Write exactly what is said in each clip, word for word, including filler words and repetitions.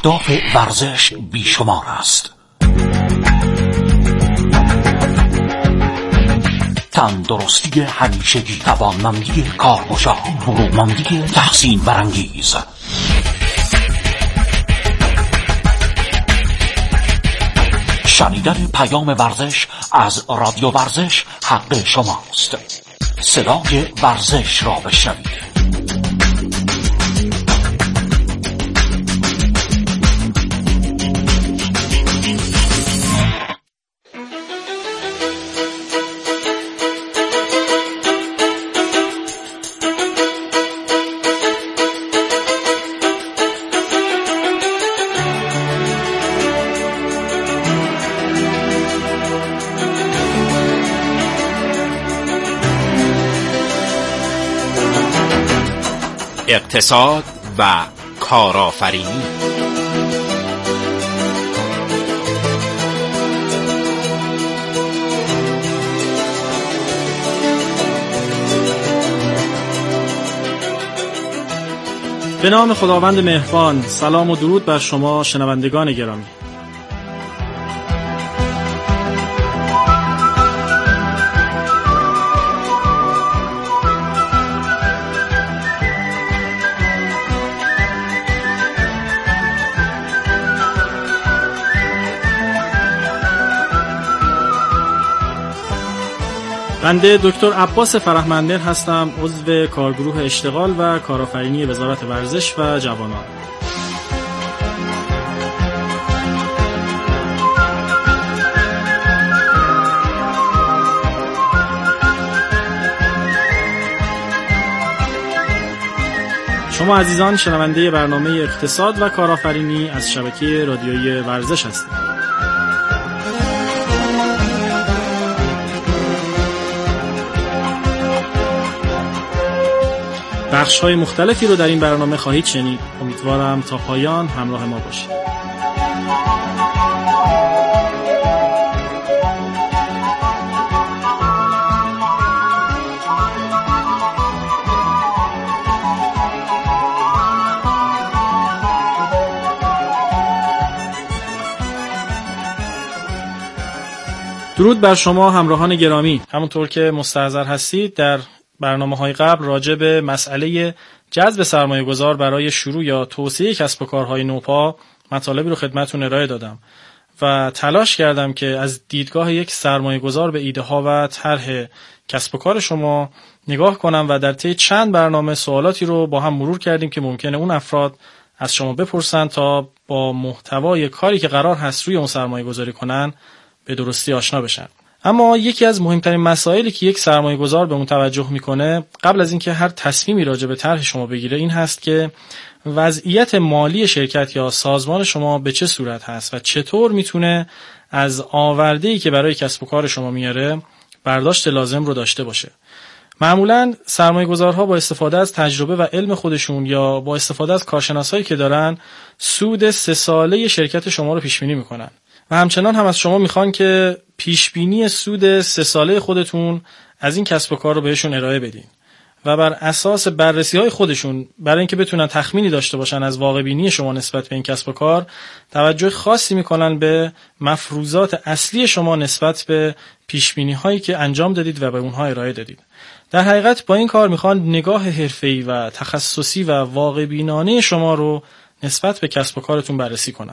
اهداف ورزش بیشمار است. تندرستی همیشگی، توانمندی کارگزار، فرومندی تحسین برانگیز. شنیدن پیام ورزش از رادیو ورزش حق شماست. صدای ورزش را بشنوید. اقتصاد و کارآفرینی. به نام خداوند مهربان، سلام و درود بر شما شنوندگان گرامی. بنده دکتر عباس فرهمندمهر هستم، عضو کارگروه اشتغال و کارآفرینی وزارت ورزش و جوانان. شما عزیزان شنونده برنامه اقتصاد و کارآفرینی از شبکه رادیویی ورزش هستید. بخش‌های مختلفی رو در این برنامه خواهید شنید. امیدوارم تا پایان همراه ما باشید. درود بر شما همراهان گرامی. همونطور که مستحضر هستید در برنامه‌های قبل راجع به مسئله جذب سرمایه‌گذار برای شروع یا توسعه کسب و کارهای نوپا مطالبی رو خدمتتون ارائه دادم و تلاش کردم که از دیدگاه یک سرمایه‌گذار به ایده‌ها و طرح کسب و کار شما نگاه کنم و در طی چند برنامه سوالاتی رو با هم مرور کردیم که ممکنه اون افراد از شما بپرسن تا با محتوای کاری که قرار هست روی اون سرمایه‌گذاری کنن به درستی آشنا بشن. اما یکی از مهمترین مسائلی که یک سرمایه‌گذار به اون توجه میکنه قبل از اینکه هر تصمیمی راجع به طرح شما بگیره این هست که وضعیت مالی شرکت یا سازمان شما به چه صورت هست و چطور میتونه از آورده‌ای که برای کسب و کار شما میاره برداشت لازم رو داشته باشه. معمولاً سرمایه‌گذارها با استفاده از تجربه و علم خودشون یا با استفاده از کارشناسایی که دارن سود سه ساله شرکت شما رو پیش بینی میکنن و همچنان هم از شما میخوان که پیشبینی سود سه ساله خودتون از این کسب و کار رو بهشون ارائه بدین و بر اساس بررسی های خودشون برای اینکه بتونن تخمینی داشته باشن از واقع بینی شما نسبت به این کسب و کار توجه خاصی میکنن به مفروضات اصلی شما نسبت به پیشبینی هایی که انجام دادید و به اونها ارائه دادید. در حقیقت با این کار میخوان نگاه حرفه‌ای و تخصصی و واقع بینانه شما رو نسبت به کسب و کارتون بررسی کنن.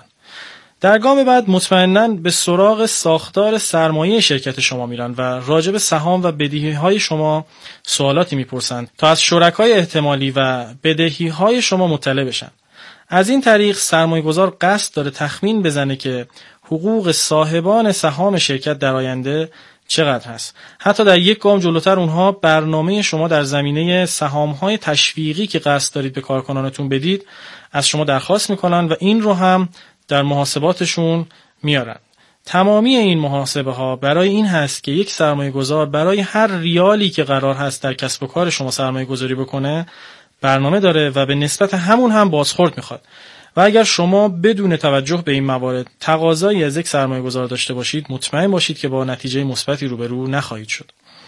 در گام بعد مطمئناً به سراغ ساختار سرمایه شرکت شما میرن و راجع به سهام و بدهی‌های شما سوالاتی میپرسن تا از شرکای احتمالی و بدهی‌های شما مطلع بشن. از این طریق سرمایه‌گذار قصد داره تخمین بزنه که حقوق صاحبان سهام شرکت در آینده چقدر هست. حتی در یک گام جلوتر اونها برنامه شما در زمینه سهام‌های تشویقی که قصد دارید به کارکنانتون بدید از شما درخواست میکنن و این رو هم در محاسباتشون میارن. تمامی این محاسبه ها برای این هست که یک سرمایه گذار برای هر ریالی که قرار هست در کسب و کار شما سرمایه گذاری بکنه برنامه داره و به نسبت همون هم بازخورد میخواد. و اگر شما بدون توجه به این موارد تقاضایی از یک سرمایه گذار داشته باشید مطمئن باشید که با نتیجه مثبتی روبرو نخواهید شد.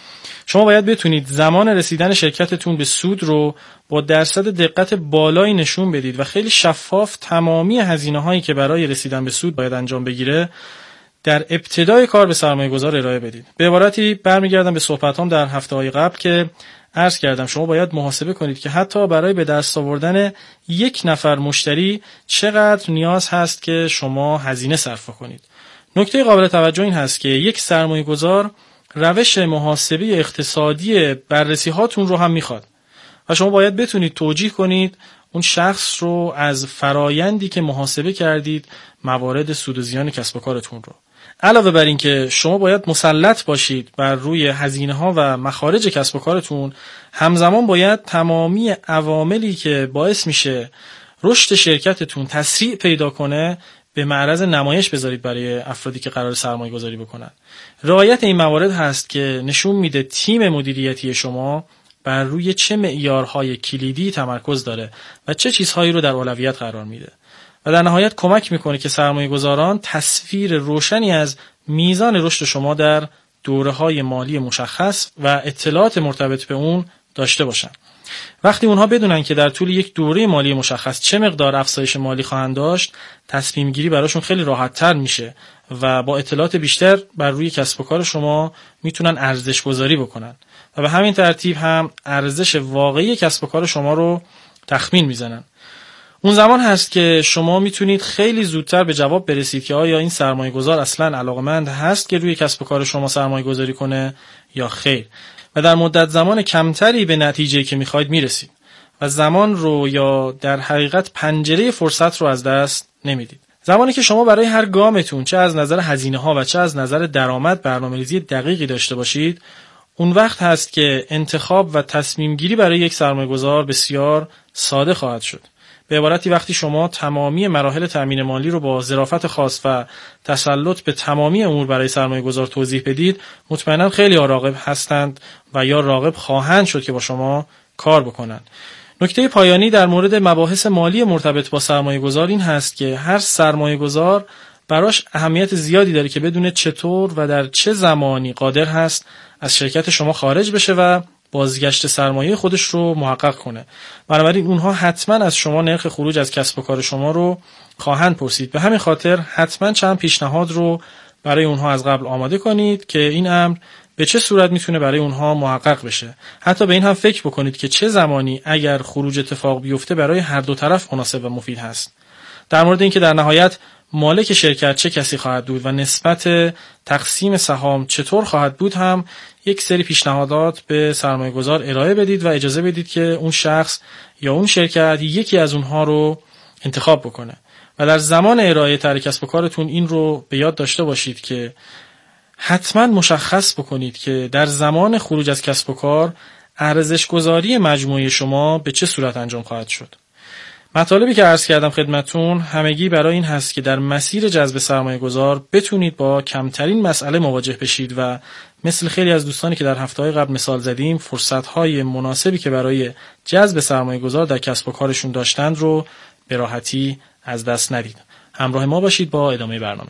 شما باید بتونید زمان رسیدن شرکتتون به سود رو با درصد دقت بالایی نشون بدید و خیلی شفاف تمامی هزینه‌هایی که برای رسیدن به سود باید انجام بگیره در ابتدای کار به سرمایه‌گذار ارائه بدید. به عبارتی برمیگردم به صحبتام در هفته‌های قبل که عرض کردم شما باید محاسبه کنید که حتی برای به دست آوردن یک نفر مشتری چقدر نیاز هست که شما هزینه صرف کنید. نکته قابل توجه این هست که یک سرمایه‌گذار روش محاسبه اقتصادی بررسی هاتون رو هم میخواد و شما باید بتونید توجیه کنید اون شخص رو از فرایندی که محاسبه کردید موارد سود و زیان کسب و کارتون رو. علاوه بر این که شما باید مسلط باشید بر روی هزینه ها و مخارج کسب و کارتون، همزمان باید تمامی عواملی که باعث میشه رشد شرکتتون تسریع پیدا کنه به معرض نمایش بذارید برای افرادی که قرار سرمایه گذاری بکنن. رعایت این موارد هست که نشون میده تیم مدیریتی شما بر روی چه معیارهای کلیدی تمرکز داره و چه چیزهایی رو در اولویت قرار میده و در نهایت کمک میکنه که سرمایه گذاران تصویر روشنی از میزان رشد شما در دوره‌های مالی مشخص و اطلاعات مرتبط به اون داشته باشن. وقتی اونها بدونن که در طول یک دوره مالی مشخص چه مقدار افزایش مالی خواهند داشت، تصمیم گیری براشون خیلی راحت تر میشه و با اطلاعات بیشتر بر روی کسب و کار شما میتونن ارزش گذاری بکنن و به همین ترتیب هم ارزش واقعی کسب و کار شما رو تخمین میزنن. اون زمان هست که شما میتونید خیلی زودتر به جواب برسید که آیا این سرمایه گذار اصلا علاقمند هست که روی کسب و کار شما سرمایه گذاری کنه یا خیر، و در مدت زمان کمتری به نتیجه‌ای که میخواید میرسید و زمان رو یا در حقیقت پنجره فرصت رو از دست نمیدید. زمانی که شما برای هر گامتون چه از نظر هزینه ها و چه از نظر درآمد برنامه‌ریزی دقیقی داشته باشید، اون وقت هست که انتخاب و تصمیم گیری برای یک سرمایه گذار بسیار ساده خواهد شد. به عبارتی وقتی شما تمامی مراحل تامین مالی رو با ظرافت خاص و تسلط به تمامی امور برای سرمایه گذار توضیح بدید، مطمئنا خیلی راغب هستند و یا راغب خواهند شد که با شما کار بکنند. نکته پایانی در مورد مباحث مالی مرتبط با سرمایه گذار این هست که هر سرمایه گذار براش اهمیت زیادی داره که بدونه چطور و در چه زمانی قادر هست از شرکت شما خارج بشه و بازگشت سرمایه خودش رو محقق کنه. بنابراین اونها حتما از شما نرخ خروج از کسب و کار شما رو خواهند پرسید. به همین خاطر حتما چند پیشنهاد رو برای اونها از قبل آماده کنید که این امر به چه صورت میتونه برای اونها محقق بشه. حتی به این هم فکر بکنید که چه زمانی اگر خروج اتفاق بیفته برای هر دو طرف مناسب و مفید هست. در مورد اینکه در نهایت مالک شرکت چه کسی خواهد بود و نسبت تقسیم سهام چطور خواهد بود هم یک سری پیشنهادات به سرمایه گذار ارائه بدید و اجازه بدید که اون شخص یا اون شرکت یکی از اونها رو انتخاب بکنه. و در زمان ارائه طرح کسب و کارتون این رو به یاد داشته باشید که حتما مشخص بکنید که در زمان خروج از کسب و کار ارزش گذاری مجموعه شما به چه صورت انجام خواهد شد. مطالبی که عرض کردم خدمتون همگی برای این هست که در مسیر جذب سرمایه گذار بتونید با کمترین مسئله مواجه بشید و مثل خیلی از دوستانی که در هفته‌های قبل مثال زدیم فرصت‌های مناسبی که برای جذب سرمایه گذار در کسب و کارشون داشتند رو به راحتی از دست ندید. همراه ما باشید با ادامه برنامه.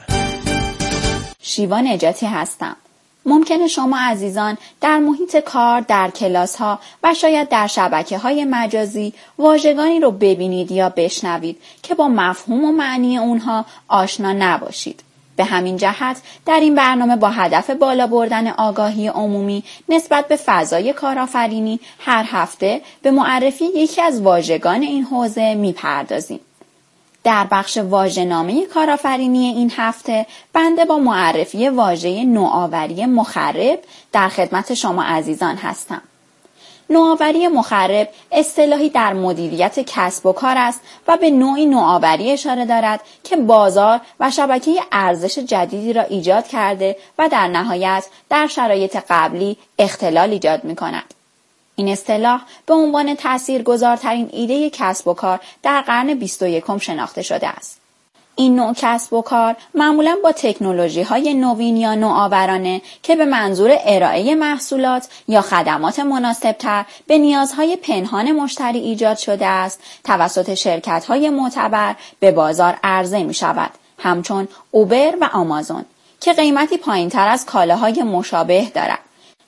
شیوا نجاتی هستم. ممکنه شما عزیزان در محیط کار، در کلاس ها و شاید در شبکه های مجازی واژگانی رو ببینید یا بشنوید که با مفهوم و معنی اونها آشنا نباشید. به همین جهت در این برنامه با هدف بالا بردن آگاهی عمومی نسبت به فضای کارآفرینی هر هفته به معرفی یکی از واژگان این حوزه میپردازیم. در بخش واژه‌نامه کارآفرینی این هفته بنده با معرفی واژه نوآوری مخرب در خدمت شما عزیزان هستم. نوآوری مخرب اصطلاحی در مدیریت کسب و کار است و به نوعی نوآوری اشاره دارد که بازار و شبکه ارزش جدیدی را ایجاد کرده و در نهایت در شرایط قبلی اختلال ایجاد می‌کند. این اصطلاح به عنوان تاثیرگذارترین ایده کسب و کار در قرن بیست و یکم شناخته شده است. این نوع کسب و کار معمولاً با تکنولوژی‌های نوین یا نوآورانه که به منظور ارائه محصولات یا خدمات مناسب‌تر به نیازهای پنهان مشتری ایجاد شده است، توسط شرکت‌های معتبر به بازار عرضه می‌شود، همچون اوبر و آمازون که قیمتی پایین‌تر از کالاهای مشابه دارد.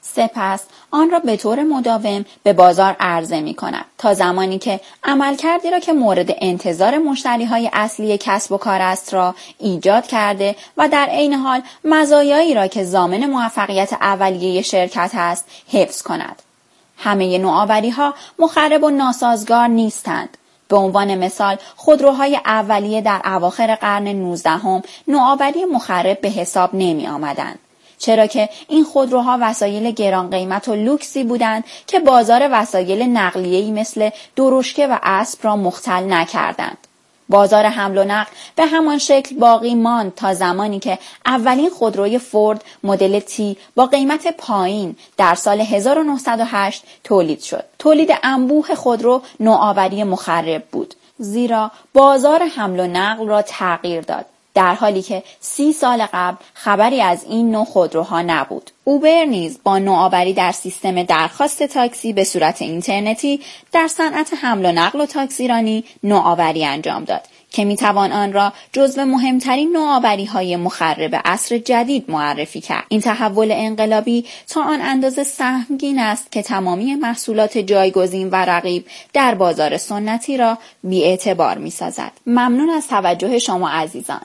سپس آن را به طور مداوم به بازار عرضه می کند تا زمانی که عملکردی را که مورد انتظار مشتری‌های اصلی کسب و کار است را ایجاد کرده و در عین حال مزایایی را که ضامن موفقیت اولیه شرکت است حفظ کند. همه نوآوری‌ها مخرب و ناسازگار نیستند. به عنوان مثال خودروهای اولیه در اواخر قرن نوزدهم نوآوری مخرب به حساب نمی آمدند. چرا که این خودروها وسایل گران قیمت و لوکسی بودند که بازار وسایل نقلیه‌ای مثل درشکه و اسب را مختل نکردند. بازار حمل و نقل به همان شکل باقی ماند تا زمانی که اولین خودروی فورد مدل تی با قیمت پایین در سال هزار و نهصد و هشت تولید شد. تولید انبوه خودرو نوآوری مخرب بود، زیرا بازار حمل و نقل را تغییر داد، در حالی که سی سال قبل خبری از این نوع خودروها نبود. اوبر نیز با نوآوری در سیستم درخواست تاکسی به صورت اینترنتی در صنعت حمل و نقل و تاکسیرانی نوآوری انجام داد که میتوان آن را جزو مهمترین نوآوری‌های مخرب عصر جدید معرفی کرد. این تحول انقلابی تا آن اندازه سهمگین است که تمامی محصولات جایگزین و رقیب در بازار سنتی را بی‌اعتبار می‌سازد. ممنون از توجه شما عزیزان.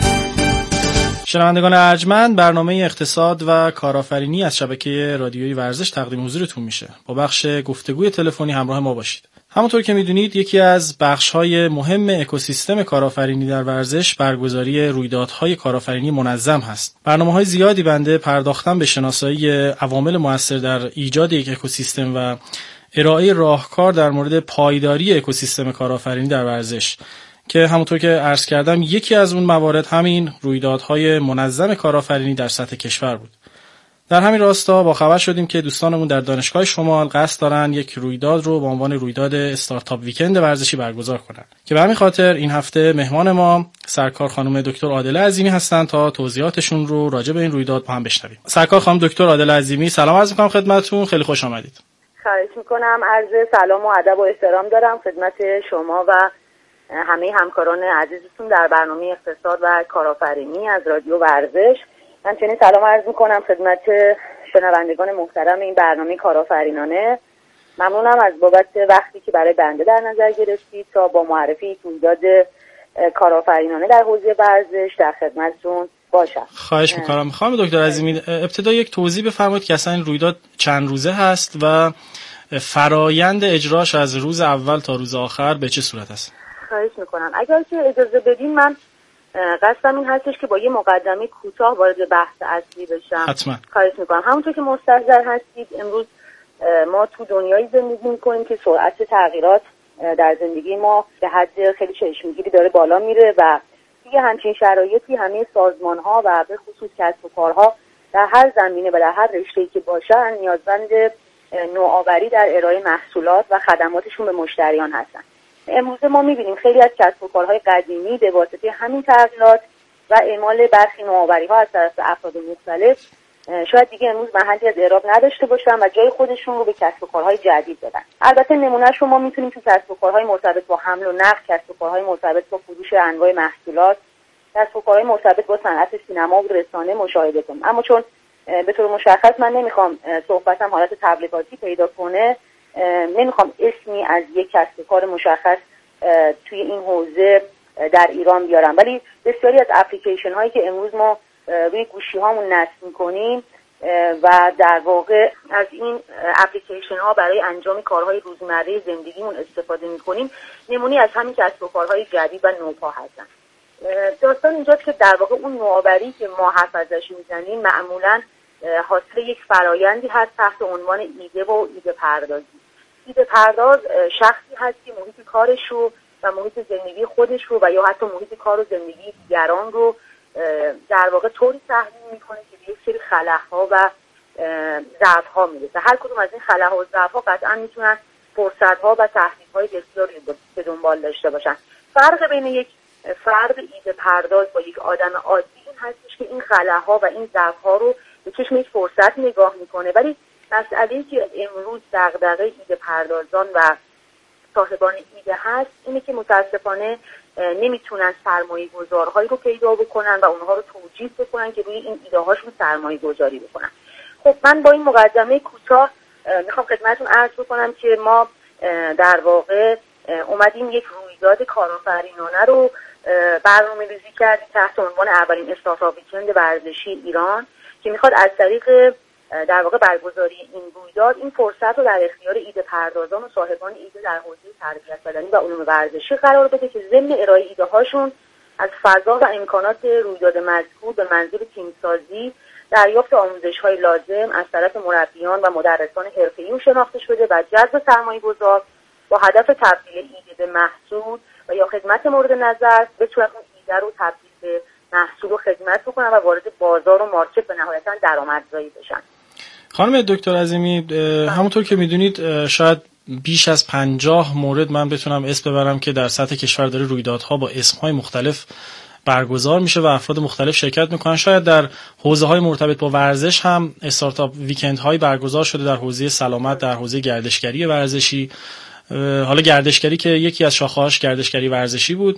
شنوندگان ارجمند، برنامه اقتصاد و کارآفرینی از شبکه رادیویی ورزش تقدیم حضورتون میشه. با بخش گفتگوی تلفنی همراه ما باشید. همونطور که میدونید یکی از بخش‌های مهم اکوسیستم کارآفرینی در ورزش برگزاری رویدادهای کارآفرینی منظم هست. برنامه‌های زیادی بنده پرداختن به شناسایی عوامل مؤثر در ایجاد یک اکوسیستم و ارائه راهکار در مورد پایداری اکوسیستم کارآفرینی در ورزش که همونطور که عرض کردم یکی از اون موارد همین رویدادهای منظم کارآفرینی در سطح کشور بود. در همین راستا با خبر شدیم که دوستانمون در دانشگاه شمال قصد دارن یک رویداد رو به عنوان رویداد استارتاپ ویکند ورزشی برگزار کنن که به همین خاطر این هفته مهمان ما سرکار خانم دکتر عادله عظیمی هستن تا توضیحاتشون رو راجع به این رویداد با هم بشنویم. سرکار خانم دکتر عادله عظیمی، سلام عرض می‌کنم خدمتتون، خیلی خوش آمدید. خواهش می‌کنم. عرض سلام و ادب و احترام دارم خدمت شما و همه همکاران عزیزتون در برنامه اقتصاد و کارآفرینی از رادیو ورزش. همچنین سلام عرض می‌کنم خدمت شنوندگان محترم این برنامه کارآفرینانه. ممنونم از بابت وقتی که برای بنده در نظر گرفتید تا با معرفی رویداد کارآفرینانه در حوزه ورزش در خدمتتون باشم. خواهش می‌کنم. خانم دکتر عظیمی، ابتدا یک توضیح بفرمایید که اصلا این رویداد چند روزه هست و فرایند اجراش از روز اول تا روز آخر به چه صورت است؟ خواهش می‌کنم. اگر که اجازه بدین من قصدم این هستش که با یه مقدمه کوتاه وارد بحث اصلی بشم. حتما. خواهش میکنم. همونطور که مستحضر هستید امروز ما تو دنیایی زندگی میکنیم که سرعت تغییرات در زندگی ما به حد خیلی چشمگیری داره بالا میره و دیگه همچین شرایطی همه سازمان‌ها و به خصوص کسب و کارها در هر زمینه و در هر رشته‌ای که باشن نیازمند نوآوری در ارائه محصولات و خدماتشون به مشتریان هستن. امروز ما می‌بینیم خیلی از کسب و کارهای قدیمی به واسطه همین تغییرات و اعمال برخی نوآوری‌ها از طرف افراد مختلف شاید دیگه امروز محلی از اعراب نداشته باشن و جای خودشون رو به کسب و کارهای جدید بدن. البته نمونهش رو ما می‌تونیم تو کسب و کارهای مرتبط با حمل و نقل، کسب و کارهای مرتبط با فروش انواع محصولات، کسب و کارهای مرتبط با صنعت سینما و رسانه مشاهده کنیم. اما چون به طور مشخص من نمی‌خوام صحبتم حالت تبلیغاتی پیدا کنه، نمیخوام اسمی از یک کسب و کار مشخص توی این حوزه در ایران بیارم، ولی بسیاری از اپلیکیشن هایی که امروز ما روی گوشی هامون نصب میکنیم و در واقع از این اپلیکیشن ها برای انجام کارهای روزمره زندگیمون استفاده میکنیم نمونی از همین کسب و کارهای جدید و نوپا هستن. داستان اینجاست که در واقع اون نوآوری که ما حرف ازش میزنیم معمولاً حاصل یک فرایندی هست تحت عنوان ایده و ایده پردازی. ایده پرداز شخصی هست که محیط کارش رو و محیط زندگی خودش رو و یا حتی محیط کار و زندگی دیگران رو در واقع طوری تحلیل میکنه که به یک سری خلاها و ضعف‌ها میرسه. هر کدوم از این خلاها و ضعف‌ها قطعا میتونن فرصت‌ها و تهدیدهای بسیاری به دنبال داشته باشن. فرق بین یک فرد ایده پرداز با یک آدم عادی این هستش که این خلاها و این ضعف‌ها رو به چشم یک فرصت نگاه میکنه، ولی مسئله‌ای که امروز دغدغه ایده پردازان و صاحبان ایده هست اینه که متاسفانه نمیتونن سرمایه گذارهایی رو پیدا بکنن و اونها رو توجیه بکنن که روی این ایده هاشون سرمایه گذاری بکنن. خب من با این مقدمه کوتاه میخوام خدمتتون عرض بکنم که ما در واقع اومدیم یک رویداد کارآفرینانه رو برنامه‌ریزی کردیم تحت عنوان اولین استارتاپ ویکند ورزشی ایران که میخواد از طریق در واقع برگزاری این رویداد این فرصت رو در اختیار ایده پردازان و صاحبان ایده در حوزه تربیت بدنی و علوم ورزشی قرار بده که ضمن ارائه ایده هاشون از فضا و امکانات رویداد مذکور به منظور تیم‌سازی، دریافت آموزش‌های لازم از طرف مربیان و مدرسان حرفه‌ای شناخته شده و جذب سرمایه‌گذار با هدف تبدیل ایده به محصول و یا خدمت مورد نظر بتونن اون ایده رو تبدیل به محصول و خدمت بکنن و وارد بازار و مارکت و نهایتاً درآمدزایی بشن. خانم دکتر عظیمی، همونطور که میدونید شاید بیش از پنجاه مورد من بتونم اسم ببرم که در سطح کشور داره رویدادها با اسمهای مختلف برگزار میشه و افراد مختلف شرکت میکنن. شاید در حوزه‌های مرتبط با ورزش هم استارتاپ ویکندهایی برگزار شده در حوزه سلامت، در حوزه گردشگری ورزشی. حالا گردشگری که یکی از شاخه‌هاش گردشگری ورزشی بود.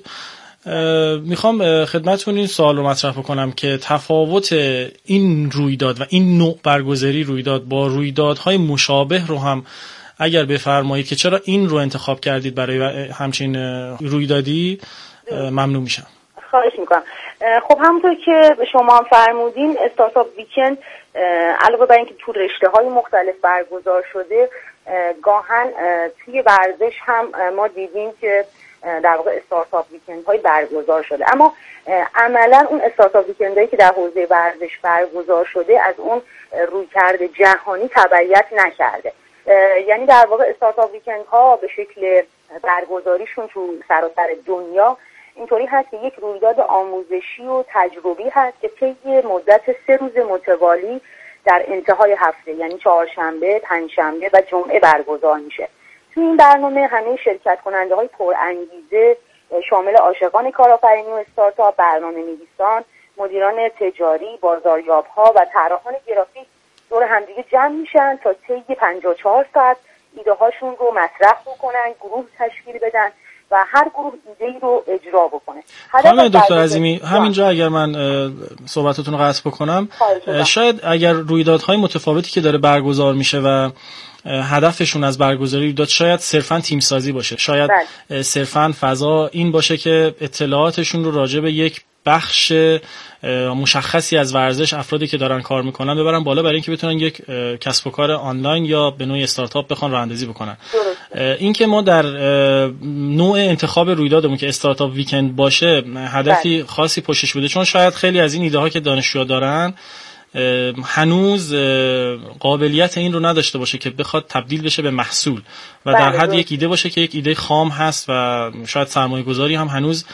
میخوام خدمتتون این سوال رو مطرح بکنم که تفاوت این رویداد و این نوع برگزاری رویداد با رویدادهای مشابه رو هم اگر بفرمایید که چرا این رو انتخاب کردید برای همچین رویدادی، ممنون میشم. خواهش میکنم. خب همونطور که شما هم فرمودین استارتاپ ویکند علاوه بر اینکه تو رشته‌های مختلف برگزار شده، گاهن توی ورزش هم ما دیدیم که در واقع استارتاپ ویکندهای برگزار شده، اما عملا اون استارتاپ ویکندهایی که در حوزه ورزش برگزار شده از اون رویکرد جهانی تبعیت نکرده. یعنی در واقع استارتاپ ویکندها به شکل برگزاریشون تو سراسر دنیا اینطوری هست که یک رویداد آموزشی و تجربی هست که طی مدت سه روز متوالی در انتهای هفته یعنی چهارشنبه، پنجشنبه و جمعه برگزار میشه. توی این برنامه همه شرکت کننده های پرانگیزه شامل عاشقان کارآفرینی و استارتاپ، برنامه‌نویسان، مدیران تجاری، بازاریاب‌ها و طراحان گرافیک دور همدیگه جمع میشن تا طی پنجاه و چهار ساعت ایده هاشون رو مطرح بکنن، گروه تشکیل بدن و هر گروه ایده‌ای رو اجرا بکنه. خانم دکتر عظیمی، همینجا اگر من صحبتتون رو قطع بکنم، شاید اگر رویدادهای متفاوتی که داره برگزار میشه و هدفشون از برگزاری رویداد شاید صرفاً تیم سازی باشه، شاید بله. صرفاً فضا این باشه که اطلاعاتشون رو راجع به یک بخش مشخصی از ورزش افرادی که دارن کار میکنن ببرن بالا برای اینکه بتونن یک کسب و کار آنلاین یا به نوعی استارتاپ بخوان راه‌اندازی بکنن. این که ما در نوع انتخاب رویدادمون که استارتاپ ویکند باشه هدفی بله. خاصی پشتش بوده، چون شاید خیلی از این ایده ها که دانشجوها دارن هنوز قابلیت این رو نداشته باشه که بخواد تبدیل بشه به محصول و در حد یک ایده باشه که یک ایده خام هست و شاید سرمایه گذاری هم هنوز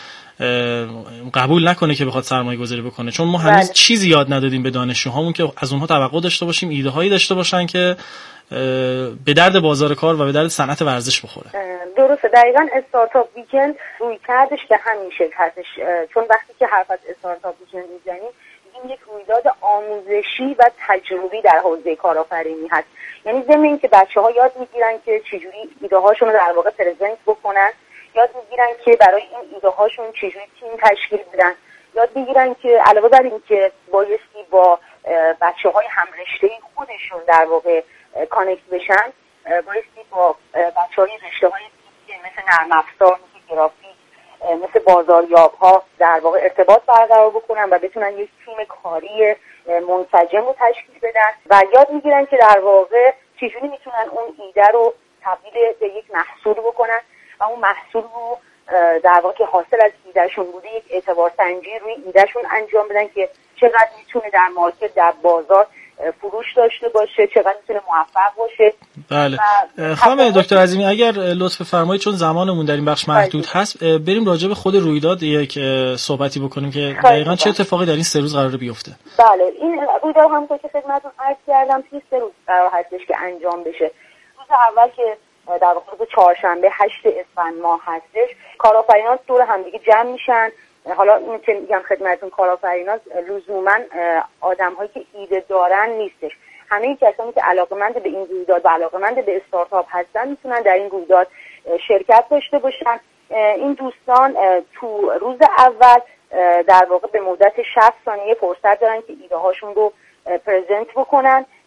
قبول نکنه که بخواد سرمایه گذاری بکنه، چون ما هنوز بله. چیزی یاد ندادیم به دانشجوهامون که از اونها توقع داشته باشیم ایده هایی داشته باشن که به درد بازار کار و به درد صنعت ورزش بخوره. درسته، دقیقاً استارتاپ ویکند روی کردش به همین شکل هستش، چون وقتی که حرف از استارتاپ ویکند میزنیم این یک رویداد آموزشی و تجربی در حوزه کارآفرینی هست. یعنی ضمن اینکه بچه‌ها یاد میگیرن که چجوری ایده هاشون رو در واقع پرزنت بکنن، یاد میگیرن که برای این ایده هاشون چجوری تیم تشکیل بدن، یاد میگیرن که علاوه بر این که بایستی با بچه‌های همرشته خودشون در واقع کانکت بشن، بایستی با بچه‌های رشته‌های دیگه مثل نرم افزار، مثل گرافیک، مثل بازاریاب‌ها در واقع ارتباط برقرار بکنن و بتونن یک تیم کاری منسجم رو تشکیل بدن و یاد میگیرن که در واقع چجوری میتونن اون ایده رو تبدیل به یک محصول بکنن و اون محصول رو در واقع حاصل از ایدهشون بوده یک اعتبار سنجی روی ایدهشون انجام بدن که چقدر میتونه در مارکت، در بازار فروش داشته باشه، چقدر میتونه موفق باشه. بله. خانم دکتر عظیمی اگر لطف فرمایید، چون زمانمون در این بخش محدود هست، بریم راجع به خود رویداد یک صحبتی بکنیم که دقیقاً چه اتفاقی در این سه روز قراره بیفته. بله، این رویداد همونطور که خدمتتون عرض کردم توی سه روز قرار هستش که انجام بشه. روز اول که در واقع روز چهارشنبه هشت اسفند ماه هستش، کارآفرینان دور همدیگه جمع میشن. حالا این که میگم خدمتتون کارآفرینان لزوما آدم‌هایی که ایده دارن نیستش، همه کسانی که علاقه‌مند به این رویداد و علاقه‌مند به استارتاپ هستن میتونن در این رویداد شرکت داشته باشن. این دوستان تو روز اول در واقع به مدت شصت ثانیه فرصت دارن که ایده هاشون رو پرزنت بکنن.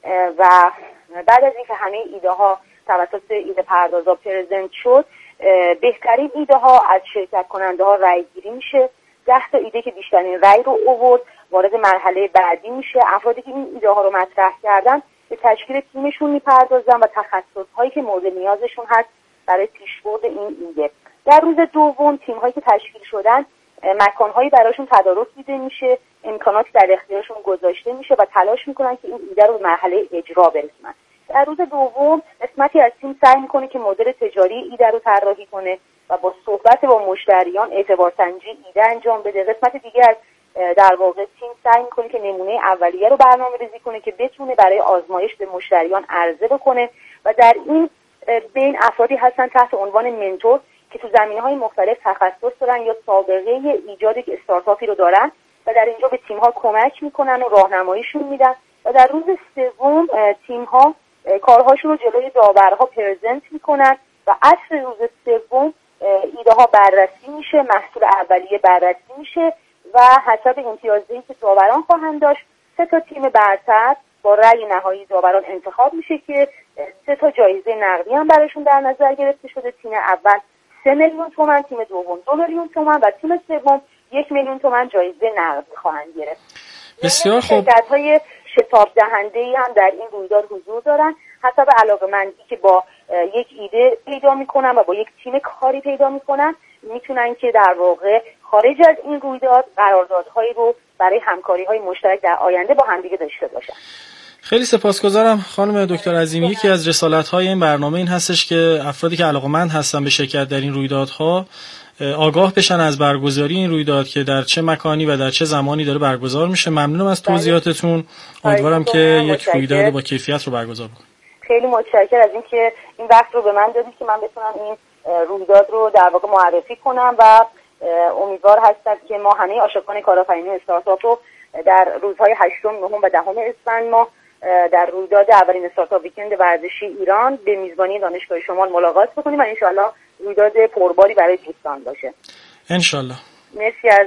و بعد از اینکه همه ایده ها توسط ایده پردازا پرزنت شد، بهترین ایده ها از شرکت کننده ها رأی گیری میشه. ده تا ایده که بیشترین رأی رو آورد وارد مرحله بعدی میشه. افرادی که این ایده ها رو مطرح کردن به تشکیل تیمشون میپردازن و تخصص هایی که مورد نیازشون هست برای پیشبرد این ایده. در روز دوم تیم هایی که تشکیل شدن مکان هایی براشون تدارک دیده میشه، امکاناتی در اختیارشون گذاشته میشه و تلاش میکنن که این ایده رو به مرحله اجرا برسونن. در روز دوم قسمتی از تیم سعی میکنه که مدل تجاری ایده رو طراحی کنه و با صحبت با مشتریان اعتبار سنجی ایده انجام بده. قسمت دیگه از در واقع تیم سعی میکنه که نمونه اولیه رو برنامه‌ریزی کنه که بتونه برای آزمایش به مشتریان عرضه بکنه و در این بین افرادی هستن تحت عنوان منتور که تو زمینه‌های مختلف تخصص دارن یا سابقه ایجاد یک استارتاپی رو دارن و در اینجا به تیم‌ها کمک میکنن و راهنماییشون میدن. و در روز سوم تیم‌ها کارهاشون رو جلوی داورها پرزنت میکنن و عصر روز سوم ایده ها بررسی میشه، محصول اولیه بررسی میشه و حسب امتیازدهی که داوران خواهند داشت سه تا تیم برتر با رأی نهایی داوران انتخاب میشه که سه تا جایزه نقدی هم براشون در نظر گرفته شده. تیم اول سه میلیون تومان، تیم دوم دو میلیون تومان و تیم سوم یک میلیون تومان جایزه نقدی خواهند گرفت. بسیار خوب. شرکت‌های شتاب دهنده‌ای هم در این رویداد حضور دارن حسب علاقه‌مندی که با یک ایده پیدا میکنن و با یک تیم کاری پیدا میکنن میتونن که در واقع خارج از این رویداد قراردادهایی رو برای همکاری‌های مشترک در آینده با همدیگه داشته باشن. خیلی سپاسگزارم خانم دکتر عظیمی. یکی از رسالت‌های این برنامه این هستش که افرادی که علاقه‌مند هستن به شرکت در این رویدادها آگاه بشن از برگزاری این رویداد که در چه مکانی و در چه زمانی داره برگزار میشه. ممنونم از توضیحاتتون. امیدوارم که یک رویداد با کیفیت رو برگزار کنید. خیلی متشکرم از اینکه این وقت رو به من دادید که من بتونم این رویداد رو در واقع معرفی کنم و امیدوار هستم که ما همه عاشقان کارآفرینی استارتاپ رو در روزهای هشتم، نهم و دهم اسفند ماه در رویداد اولین استارتاپ ویکند ورزشی ایران به میزبانی دانشگاه شمال ملاقات بکنیم و انشالله رویداد پرباری برای دوستان باشه. انشالله. مرسی از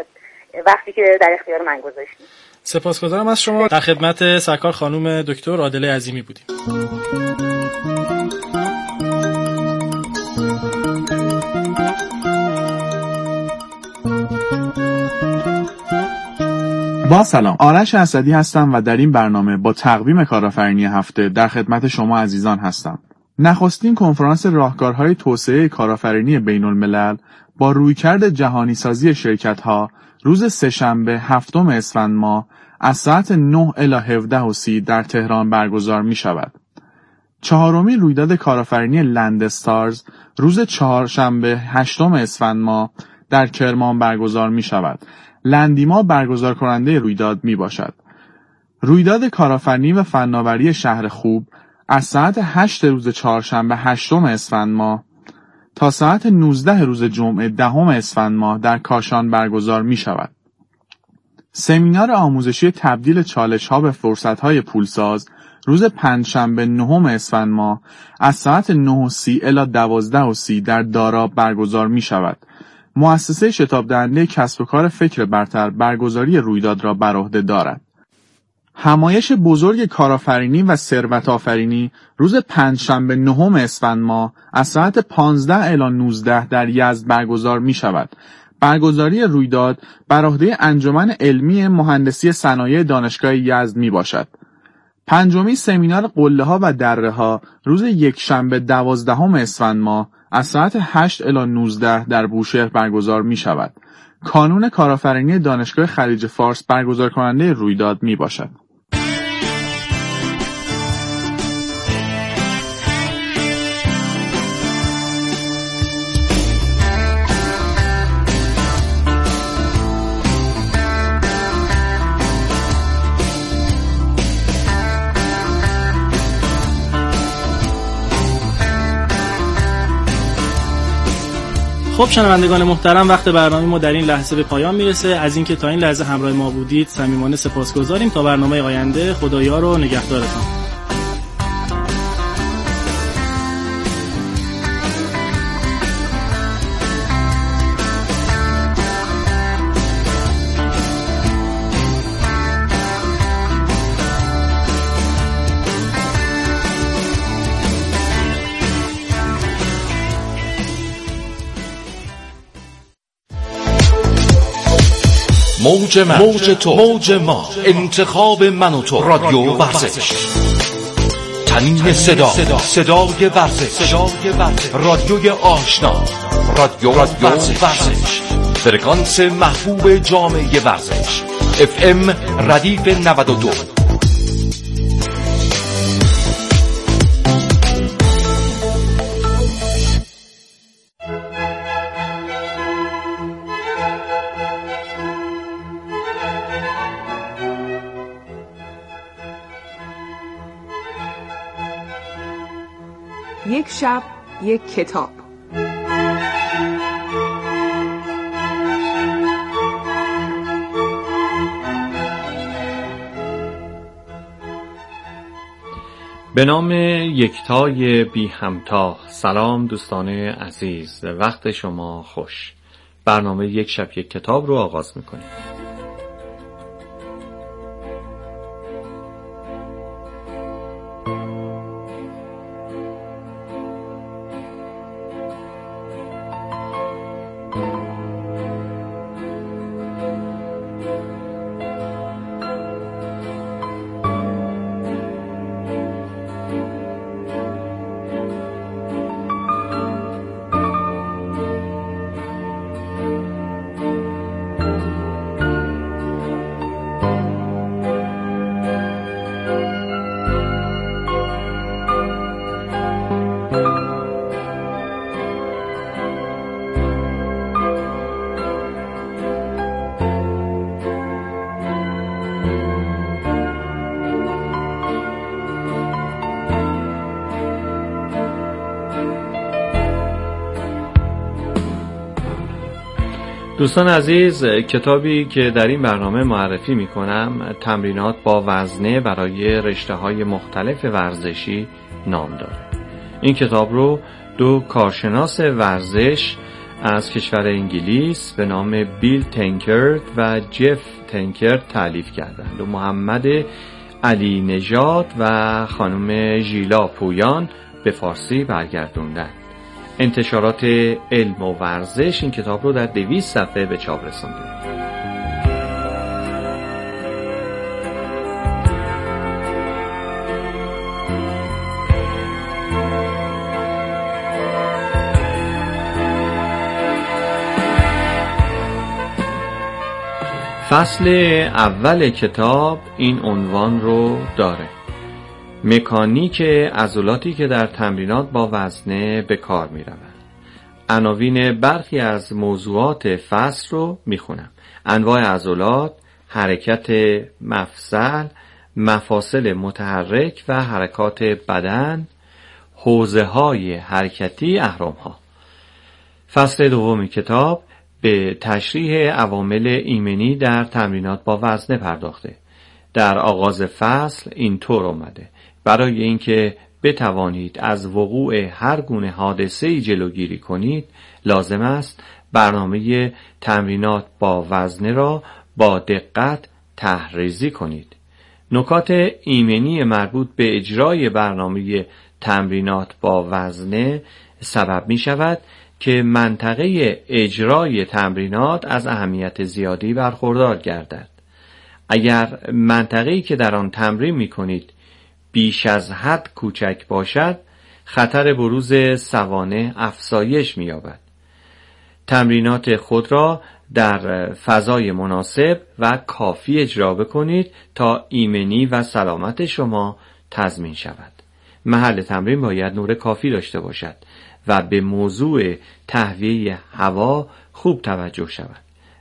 وقتی که در اختیار من گذاشتید. سپاسگزارم از شما. در خدمت سرکار خانم دکتر عادله عظیمی بودیم. با سلام، آرش اسدی هستم و در این برنامه با تقویم کارآفرینی هفته در خدمت شما عزیزان هستم. نخستین کنفرانس راهکارهای توسعه کارآفرینی بین الملل با رویکرد جهانی سازی شرکت‌ها روز سه‌شنبه هفتم اسفند ماه از ساعت نه الی هفده و سی در تهران برگزار می شود. چهارمین رویداد کارآفرینی لند استارز روز چهارشنبه هشتم اسفند ماه در کرمان برگزار می شود. لندیما برگزار کننده رویداد می باشد. رویداد کارآفرینی و فناوری شهر خوب از ساعت هشت روز چهارشنبه هشتم اسفند ماه تا ساعت نوزده روز جمعه دهم اسفند ماه در کاشان برگزار می شود. سمینار آموزشی تبدیل چالش‌ها به فرصت‌های پولساز روز پنجشنبه نهم اسفند ماه از ساعت نه و سی الی دوازده و سی در داراب برگزار می شود. مؤسسه شتاب دهنده کسب و کار فکر برتر برگزاری رویداد را بر عهده دارد. همایش بزرگ کارآفرینی و ثروت آفرینی روز پنجشنبه نهم اسفند ماه از ساعت پانزده الی نوزده در یزد برگزار می شود. برگزاری رویداد بر عهده انجمن علمی مهندسی صنایع دانشگاه یزد می باشد. پنجمین سمینار قله‌ها و دره‌ها روز یکشنبه دوازدهم اسفند ماه از ساعت هشت الی نوزده در بوشهر برگزار می شود. کانون کارآفرینی دانشگاه خلیج فارس برگزار کننده رویداد می باشد. خب شنوندگان محترم، وقت برنامه ما در این لحظه به پایان میرسه. از اینکه تا این لحظه همراه ما بودید صمیمانه سپاسگزاریم. تا برنامه آینده خدایا رو نگهدارتون. موج من، موج تو، موج ما، انتخاب من و تو، رادیو ورزش. تنین صدا، صدای ورزش، رادیوی آشنا، رادیو ورزش. فرکانس محبوب جامعه ورزش، اف ام ردیف نود و دو. یک شب یک کتاب. به نام یکتای بی همتا. سلام دوستان عزیز، وقت شما خوش. برنامه یک شب یک کتاب رو آغاز میکنیم. دوستان عزیز، کتابی که در این برنامه معرفی می کنم تمرینات با وزنه برای رشته‌های مختلف ورزشی نام داره. این کتاب رو دو کارشناس ورزش از کشور انگلیس به نام بیل تنکرد و جف تنکرد تألیف کردند و محمد علی نژاد و خانم ژیلا پویان به فارسی برگردوندند. انتشارات علم و ورزش این کتاب رو در دویست صفحه به چاپ رسانده. فصل اول کتاب این عنوان رو داره: مکانیک عضلاتی که در تمرینات با وزنه به کار می روند. عناوین برخی از موضوعات فصل رو می خونم: انواع عضلات، حرکت مفصل، مفاصل متحرک و حرکات بدن، حوزه های حرکتی اهرم ها. فصل دوم کتاب به تشریح عوامل ایمنی در تمرینات با وزنه پرداخته. در آغاز فصل اینطور اومده: برای اینکه بتوانید از وقوع هر گونه حادثه‌ای جلوگیری کنید، لازم است برنامه تمرینات با وزنه را با دقت طرح‌ریزی کنید. نکات ایمنی مربوط به اجرای برنامه تمرینات با وزنه سبب می شود که منطقه اجرای تمرینات از اهمیت زیادی برخوردار گردد. اگر منطقه‌ای که در آن تمرین می کنید بیش از حد کوچک باشد، خطر بروز سوانح افزایش می‌یابد. تمرینات خود را در فضای مناسب و کافی اجرا بکنید تا ایمنی و سلامت شما تضمین شود. محل تمرین باید نور کافی داشته باشد و به موضوع تهویه هوا خوب توجه شود.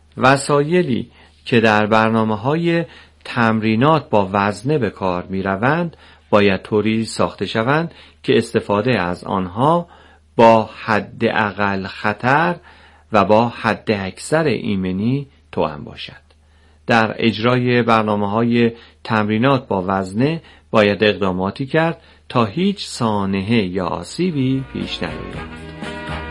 وسایلی که در برنامه‌های تمرینات با وزنه به کار می‌روند باید طوری ساخته شوند که استفاده از آنها با حداقل خطر و با حد اکثر ایمنی توأم باشد. در اجرای برنامه‌های تمرینات با وزنه باید اقداماتی کرد تا هیچ سانحه یا آسیبی پیش نیاید.